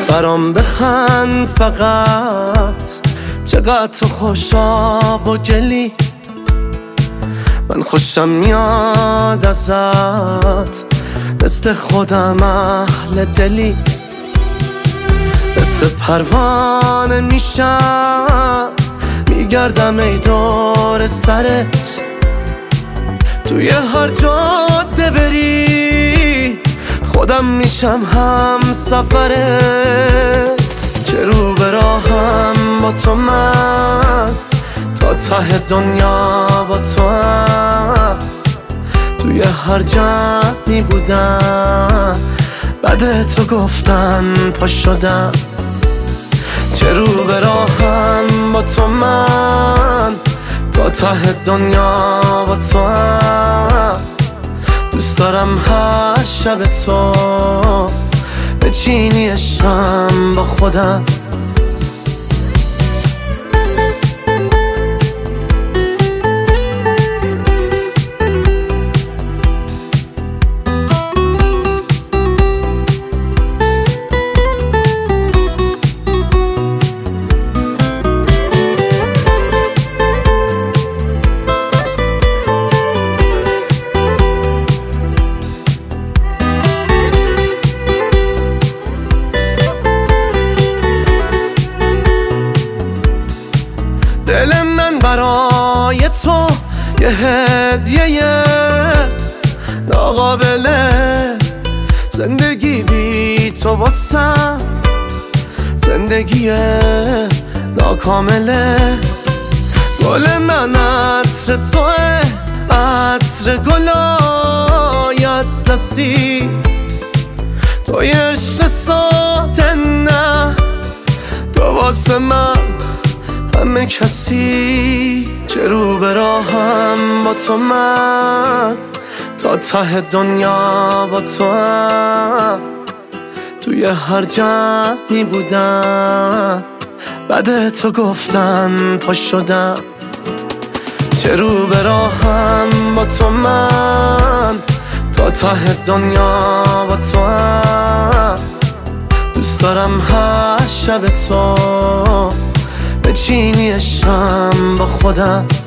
برام بخند فقط، چقدر تو خوشاب و گلی. من خوشم میاد ازت، مثل خودم اهل دلی. مثل پروانه میشم، میگردم ای دور سرت. توی هر جاده بری، خودم میشم هم سفرت. چه رو به راهم با تو من، تا ته دنیا با تو هم. توی هر جمعی بودم، بعد تو گفتن پا شدم. چه رو به راهم با تو من، تا ته دنیا با تو هم. دوست دارم هر شب تو بچینی عشقم با خودم. دل من برای تو یه هدیه ناقابله. زندگی بی تو واسم زندگی ناکامله. گل من عطر توه، عطر گلای اطلسی. توی عشق ساده نه، تو واسه من همه کسی. چه رو به راهم با تو من، تا ته دنیا با تو هم. توی هر جمعی بودم، بعد تو گفتن پا شدم. چه رو به راهم با تو من، تا ته دنیا با تو هم. دوست دارم هر شب تو بچینی عشقم با خودم.